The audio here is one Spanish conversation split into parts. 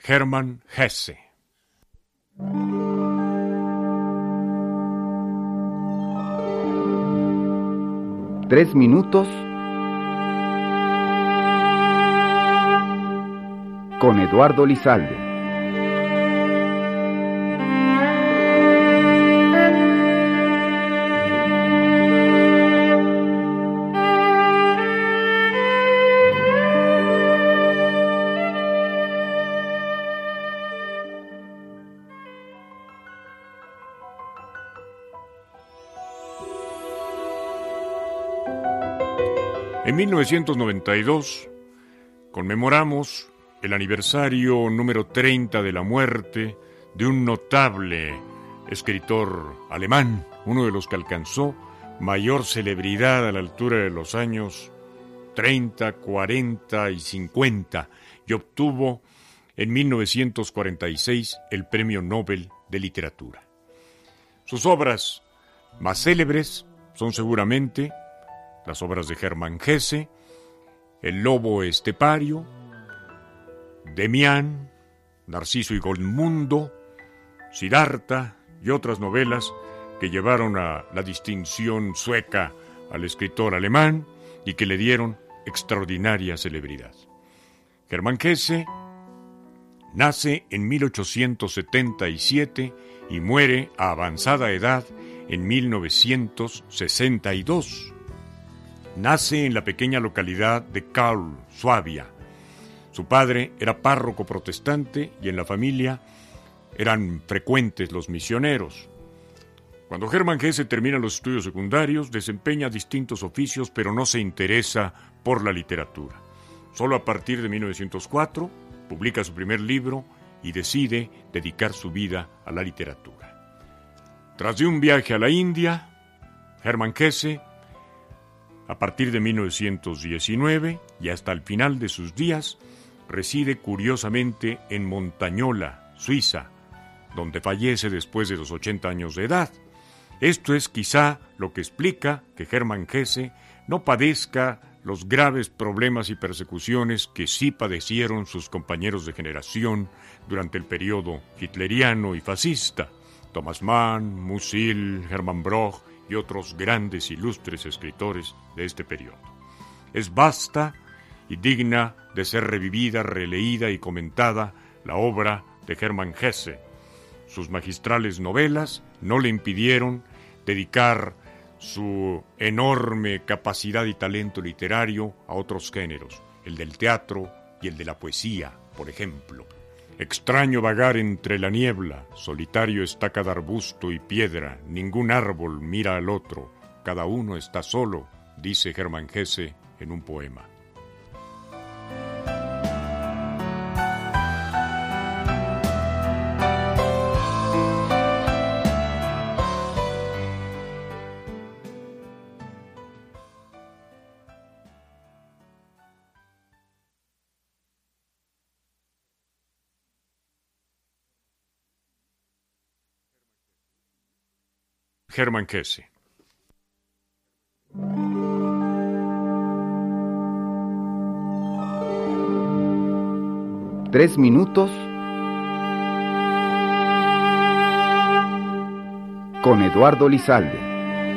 Hermann Hesse. Tres minutos con Eduardo Lizalde. En 1992 conmemoramos el aniversario número 30 de la muerte de un notable escritor alemán, uno de los que alcanzó mayor celebridad a la altura de los años 30, 40 y 50 y obtuvo en 1946 el Premio Nobel de Literatura. Sus obras más célebres son seguramente las obras de Hermann Hesse, El lobo estepario, Demián, Narciso y Goldmundo, Siddhartha y otras novelas que llevaron a la distinción sueca al escritor alemán y que le dieron extraordinaria celebridad. Hermann Hesse nace en 1877 y muere a avanzada edad en 1962. Nace en la pequeña localidad de Kaul, Suabia. Su padre era párroco protestante y en la familia eran frecuentes los misioneros. Cuando Hermann Hesse termina los estudios secundarios, desempeña distintos oficios, pero no se interesa por la literatura. Solo a partir de 1904 publica su primer libro y decide dedicar su vida a la literatura. Tras de un viaje a la India, Hermann Hesse, a partir de 1919 y hasta el final de sus días, reside curiosamente en Montagnola, Suiza, donde fallece después de los 80 años de edad. Esto es quizá lo que explica que Hermann Hesse no padezca los graves problemas y persecuciones que sí padecieron sus compañeros de generación durante el periodo hitleriano y fascista, Thomas Mann, Musil, Hermann Broch y otros grandes ilustres escritores de este periodo. Es vasta y digna de ser revivida, releída y comentada la obra de Hermann Hesse. Sus magistrales novelas no le impidieron dedicar su enorme capacidad y talento literario a otros géneros, el del teatro y el de la poesía, por ejemplo. Extraño vagar entre la niebla, solitario está cada arbusto y piedra, ningún árbol mira al otro, cada uno está solo, dice Hermann Hesse en un poema. Hermann Hesse. Tres minutos con Eduardo Lizalde.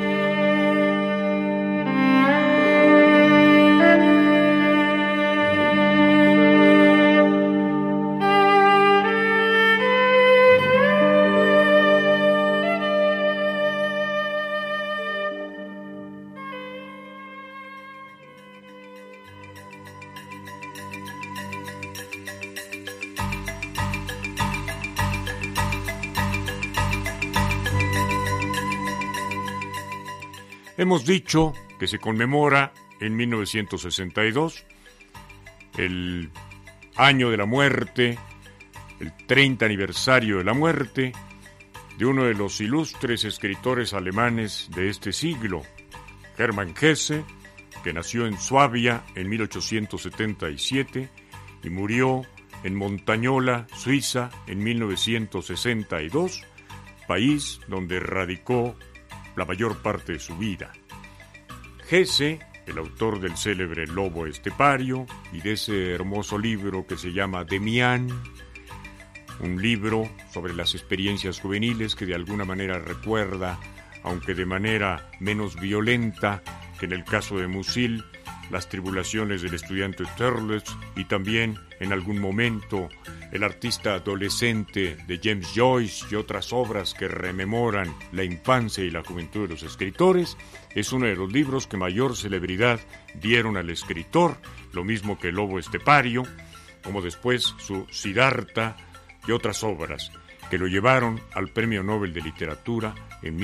Hemos dicho que se conmemora en 1962 el año de la muerte, el 30 aniversario de la muerte de uno de los ilustres escritores alemanes de este siglo, Hermann Hesse, que nació en Suabia en 1877 y murió en Montagnola, Suiza, en 1962, país donde radicó la mayor parte de su vida. Hesse, el autor del célebre Lobo estepario y de ese hermoso libro que se llama Demián, un libro sobre las experiencias juveniles que de alguna manera recuerda, aunque de manera menos violenta que en el caso de Musil, las tribulaciones del estudiante Turles y también en algún momento el artista adolescente de James Joyce y otras obras que rememoran la infancia y la juventud de los escritores. Es uno de los libros que mayor celebridad dieron al escritor, lo mismo que El lobo estepario, como después su Siddhartha y otras obras que lo llevaron al Premio Nobel de Literatura en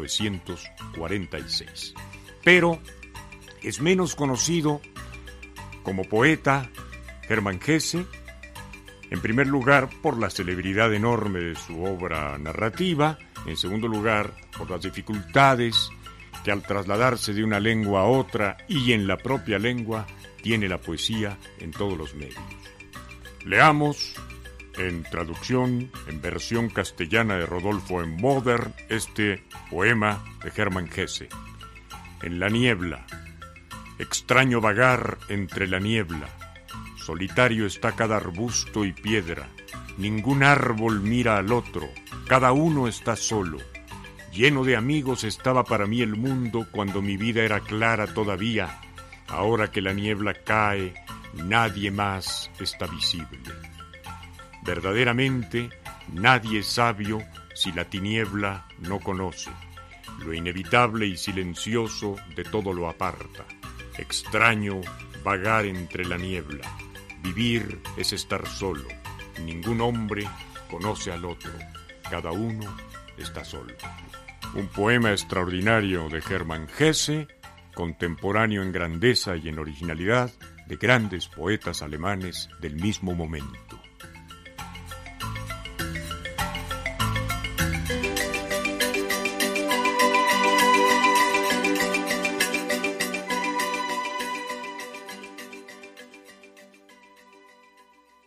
1946. Pero es menos conocido como poeta Hermann Hesse, en primer lugar por la celebridad enorme de su obra narrativa, en segundo lugar por las dificultades que al trasladarse de una lengua a otra y en la propia lengua tiene la poesía en todos los medios. Leamos en traducción, en versión castellana de Rodolfo M. Moder, este poema de Hermann Hesse. En la niebla, extraño vagar entre la niebla, solitario está cada arbusto y piedra, ningún árbol mira al otro, cada uno está solo. Lleno de amigos estaba para mí el mundo cuando mi vida era clara todavía, ahora que la niebla cae, nadie más está visible. Verdaderamente, nadie es sabio si la tiniebla no conoce. Lo inevitable y silencioso de todo lo aparta. Extraño vagar entre la niebla. Vivir es estar solo. Ningún hombre conoce al otro. Cada uno está solo. Un poema extraordinario de Hermann Hesse, contemporáneo en grandeza y en originalidad de grandes poetas alemanes del mismo momento.